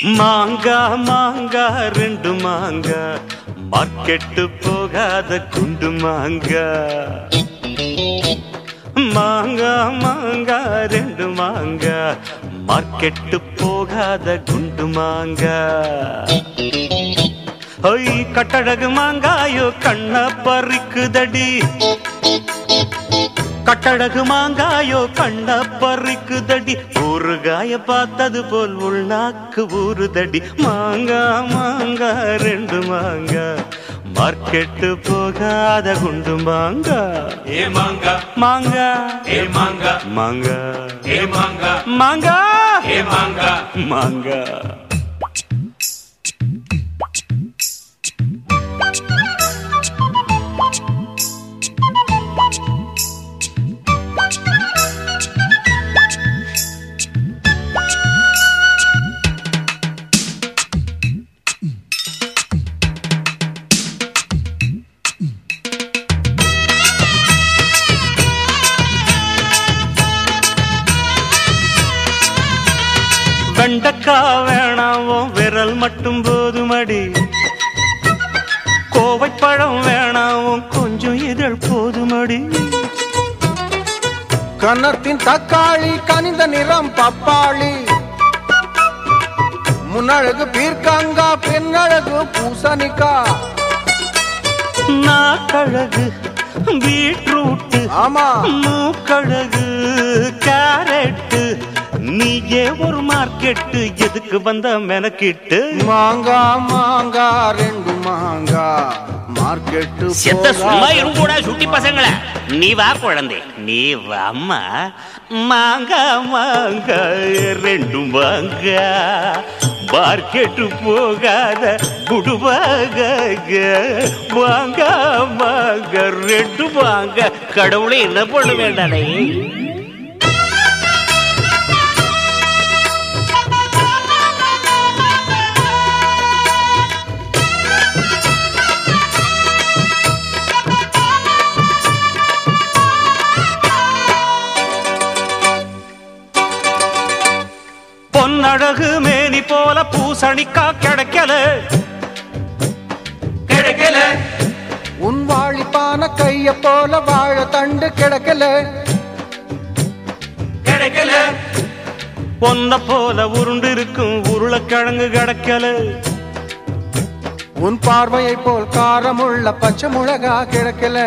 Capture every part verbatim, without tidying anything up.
மாங்கா மாங்கா ரெண்டு மாங்கா மார்க்கெட்டு போகாத குண்டு மாங்கா. மாங்கா மாங்கா ரெண்டு மாங்கா மார்க்கெட்டு போகாத குண்டு மாங்கா. ஒய் கட்டழகு மாங்காயோ கண்ண பறிக்குதடி, கட்டழகு மாங்காயோ கண்ண பறிக்குதடி, ஊறுகாய பார்த்தது போல் உள்நாக்கு ஊறுதடி. மாங்கா மாங்கா ரெண்டு மாங்கா மார்க்கெட்டு போகாத குண்டு மாங்கா. ஏ மாங்கா மாங்கா ஏ மாங்கா மாங்கா ஏ மாங்கா மாங்கா ஏ மாங்கா மாங்கா. வெண்டக்கா வேணாவும் விரல் மட்டும் போதுமடி, கோவைப்பழம் வேணாவும் கொஞ்சம் இதழ் போதுமடி. கன்னத்தின் தக்காளி கனிந்த நிறம் பப்பாளி, முன்னழகு பீர்க்கங்கா பெண்ணழகு பூசணிக்கா. நாக்கழகு பீட்ரூட்டு ஆமா மூக்கழகு கேரட்டு, நீயே ஒரு மார்க்கெட்டு எதுக்கு வந்த மெனக்கிட்டு. மாங்கா மாங்கா ரெண்டு மாங்கா மார்க்கெட்டு செத்த சும்மா இருங்கூடா சுட்டி பசங்கள. நீ வா குழந்தை நீ வாம்மா. மாங்கா மாங்கா ரெண்டு மாங்கா மார்க்கெட்டு போகாத குடுவாங்க. மாங்கா மாங்கா ரெண்டு மாங்கா. கடவுளே என்ன பண்ண வேண்டானே. பொன்னழகு மேனி போல பூசணிக்கா கிடைக்கல கிடைக்கல. உன் வாழிப்பான கைய போல வாழ தண்டு கிடக்கல கிடைக்கல. பொன்ன போல உருண்டு இருக்கும் உருளைக்கிழங்கு கிடைக்கல. உன் பார்வையை போல் காரமுள்ள பச்சை மிளகா கிடக்கல.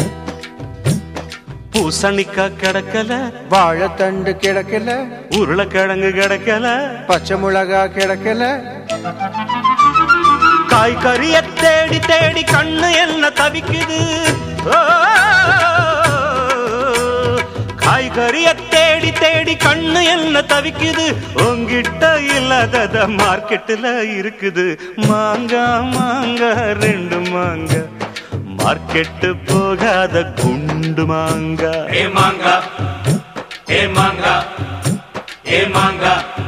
பூசணிக்கா கிடைக்கல, வாழைத்தண்டு கிடக்கல, உருளைக்கிழங்கு கிடைக்கல, பச்சை மிளகா கிடக்கல. காய்கறிய தேடி தேடி கண்ணு என்ன தவிக்குது. காய்கறிய தேடி தேடி கண்ணு என்ன தவிக்குது. உங்கிட்ட இல்லாதத மார்க்கெட்டுல இருக்குது. மாங்கா மாங்கா ரெண்டு மாங்கா மார்க்கெட்டு போகாத குண்டு மாங்கா. ஏ மாங்கா ஏ மாங்கா ஏ மாங்கா